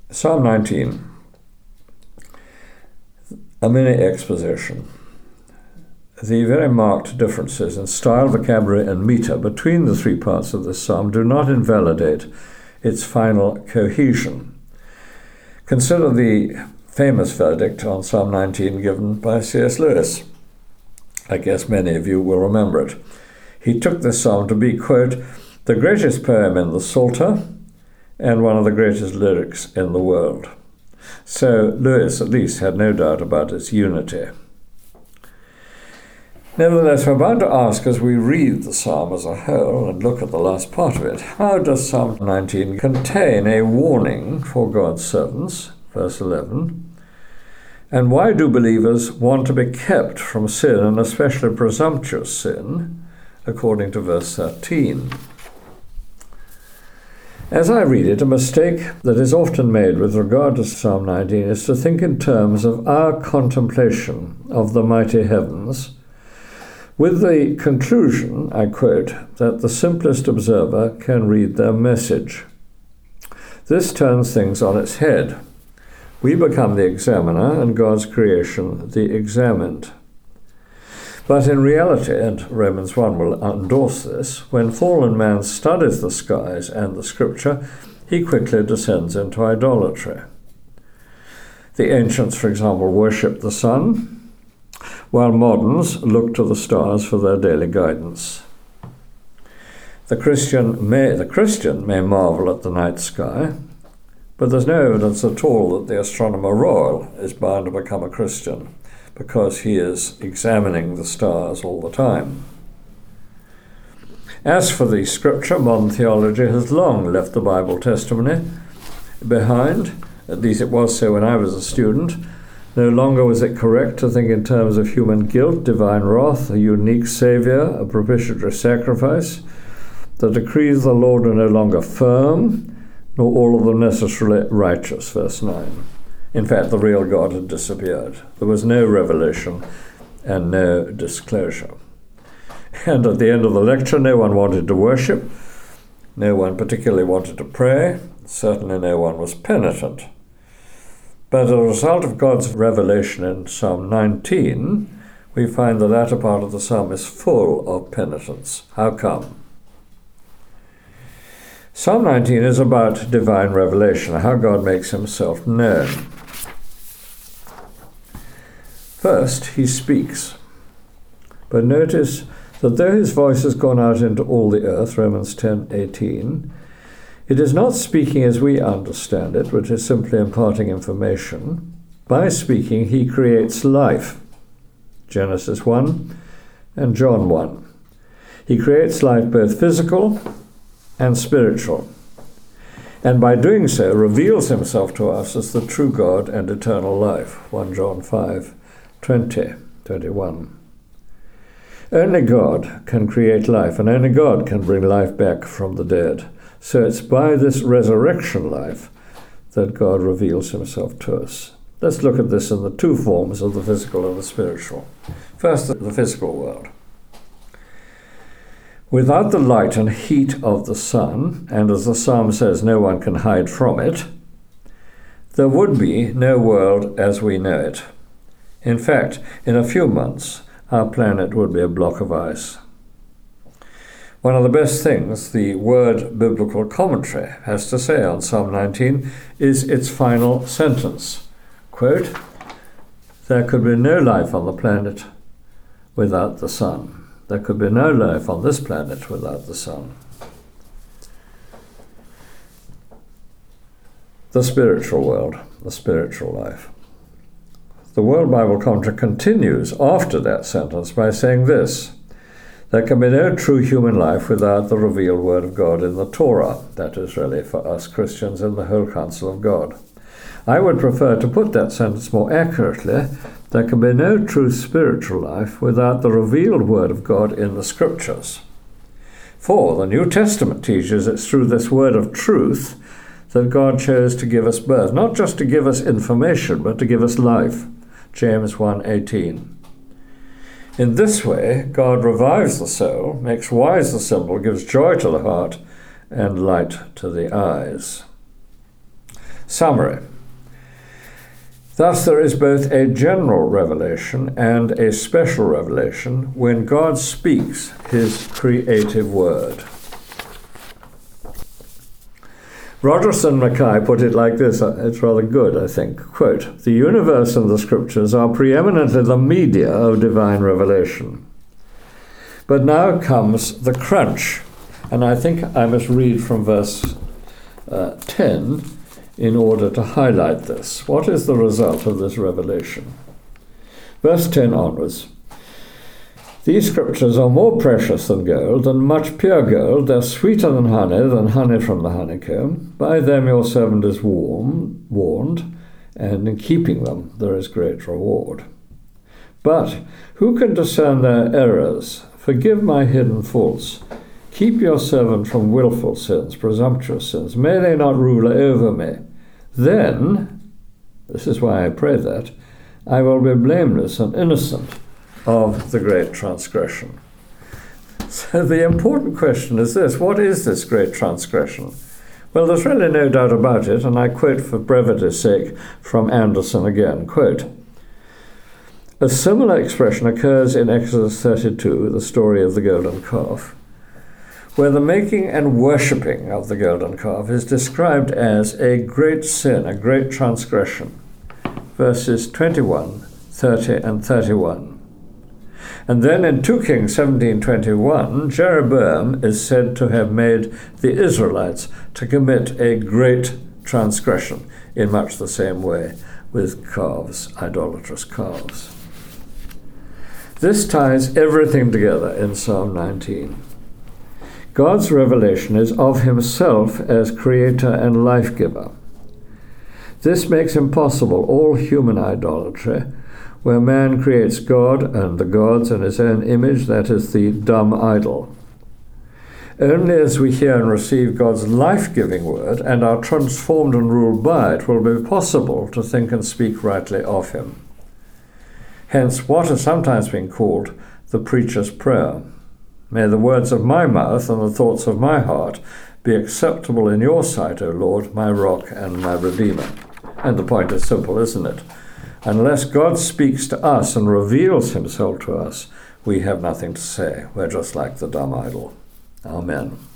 Psalm 19, a mini exposition. The very marked differences in style, vocabulary, and meter between the three parts of this psalm do not invalidate its final cohesion. Consider the famous verdict on Psalm 19 given by C.S. Lewis. I guess many of you will remember it. He took this psalm to be, quote, the greatest poem in the Psalter and one of the greatest lyrics in the world. So Lewis at least had no doubt about its unity. Nevertheless, we're bound to ask as we read the psalm as a whole and look at the last part of it, how does Psalm 19 contain a warning for God's servants, verse 11, and why do believers want to be kept from sin, and especially presumptuous sin, according to verse 13? As I read it, a mistake that is often made with regard to Psalm 19 is to think in terms of our contemplation of the mighty heavens, with the conclusion, I quote, that the simplest observer can read their message. This turns things on its head. We become the examiner and God's creation the examined. But in reality, and Romans 1 will endorse this, when fallen man studies the skies and the scripture, he quickly descends into idolatry. The ancients, for example, worshipped the sun, while moderns look to the stars for their daily guidance. The Christian may marvel at the night sky, but there's no evidence at all that the astronomer royal is bound to become a Christian, because he is examining the stars all the time. As for the scripture, modern theology has long left the Bible testimony behind. At least it was so when I was a student. No longer was it correct to think in terms of human guilt, divine wrath, a unique Saviour, a propitiatory sacrifice. The decrees of the Lord are no longer firm, nor all of them necessarily righteous, verse 9. In fact, the real God had disappeared. There was no revelation and no disclosure. And at the end of the lecture, no one wanted to worship, no one particularly wanted to pray, certainly no one was penitent. But as a result of God's revelation in Psalm 19, we find the latter part of the psalm is full of penitence. How come? Psalm 19 is about divine revelation, how God makes himself known. First, he speaks. But notice that though his voice has gone out into all the earth, Romans 10:18, it is not speaking as we understand it, which is simply imparting information. By speaking, he creates life, Genesis 1 and John 1. He creates life both physical and spiritual, and by doing so reveals himself to us as the true God and eternal life, 1 John 5:20-21. Only God can create life, and only God can bring life back from the dead. So it's by this resurrection life that God reveals himself to us. Let's look at this in the two forms of the physical and the spiritual. First, the physical world. Without the light and heat of the sun, and as the psalm says, no one can hide from it, there would be no world as we know it. In fact, in a few months, our planet would be a block of ice. One of the best things the Word Biblical Commentary has to say on Psalm 19 is its final sentence. Quote, there could be no life on the planet without the sun. There could be no life on this planet without the sun. The spiritual world, the spiritual life. The World Bible Commentary continues after that sentence by saying this: there can be no true human life without the revealed Word of God in the Torah. That is really for us Christians in the whole counsel of God. I would prefer to put that sentence more accurately: there can be no true spiritual life without the revealed Word of God in the Scriptures. For the New Testament teaches it's through this word of truth that God chose to give us birth, not just to give us information, but to give us life. James 1:18. In this way, God revives the soul, makes wise the simple, gives joy to the heart, and light to the eyes. Summary. Thus there is both a general revelation and a special revelation when God speaks his creative word. Rogerson Mackay put it like this, it's rather good, I think, quote, "The universe and the scriptures are preeminently the media of divine revelation. But now comes the crunch," and I think I must read from verse 10 in order to highlight this. What is the result of this revelation? Verse 10 onwards. "These scriptures are more precious than gold, than much pure gold. They're sweeter than honey from the honeycomb. By them your servant is warned, and in keeping them there is great reward. But who can discern their errors? Forgive my hidden faults. Keep your servant from willful sins, presumptuous sins. May they not rule over me. Then," this is why I pray that, "I will be blameless and innocent of the great transgression." So the important question is this: what is this great transgression? Well, there's really no doubt about it, and I quote for brevity's sake from Anderson again, quote, "A similar expression occurs in Exodus 32, the story of the golden calf, where the making and worshipping of the golden calf is described as a great sin, a great transgression. Verses 21, 30, and 31. And then in 2 Kings 17:21, Jeroboam is said to have made the Israelites to commit a great transgression in much the same way with calves, idolatrous calves. This ties everything together in Psalm 19. God's revelation is of himself as creator and life-giver. This makes impossible all human idolatry, where man creates God and the gods in his own image, that is the dumb idol. Only as we hear and receive God's life-giving word and are transformed and ruled by it will it be possible to think and speak rightly of him. Hence, what has sometimes been called the preacher's prayer. May the words of my mouth and the thoughts of my heart be acceptable in your sight, O Lord, my rock and my redeemer. And the point is simple, isn't it? Unless God speaks to us and reveals himself to us, we have nothing to say. We're just like the dumb idol. Amen.